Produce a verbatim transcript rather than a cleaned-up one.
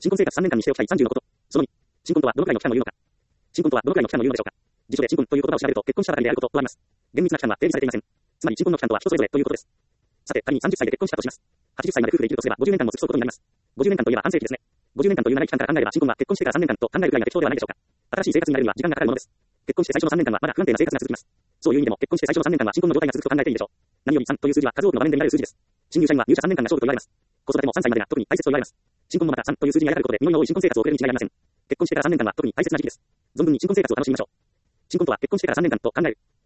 新婚生活さんねんかんにしておきたいさんじゅうのこと。そのに、新婚とはどのくらいの期間を言うのか。新婚とはどのくらいの期間を言うのでしょうか。辞書で新婚という言葉を調べると結婚したばかりであることとあります。厳密な期間は定義されていません。つまり新婚の期間とは人それぞれということです。さて、仮にさんじゅっさいで結婚したとします。はちじゅっさいまで夫婦で生きるとすればごじゅうねんかんも付き添うことになります。ごじゅうねんかんといえば半世紀ですね。ごじゅうねんかんという長い期間から考えれば新婚は結婚してからさんねんかんと考えるくらいが適当ではないでしょうか。新しい生活に慣れるには時間がかかるものです。結婚して最初のさんねんかんはまだ不安定な生活が続きます。そういう意味でも結婚して最初のさんねんかんは新婚の状態が続くと考えていいでしょう。何よりさんという数字は数多くの場面で見られる数字です。新入社員は入社さんねんかんが勝負と言われます。子育てもさんさいまでが特に大切と言われます。新婚もまたさんという数字にあやかることで実りの多い新婚生活を送れるに違いありません。結婚してからさんねんかんは特に大切な時期です。存分に新婚生活を楽しみましょう。新婚とは結婚してからさんねんかんと考える。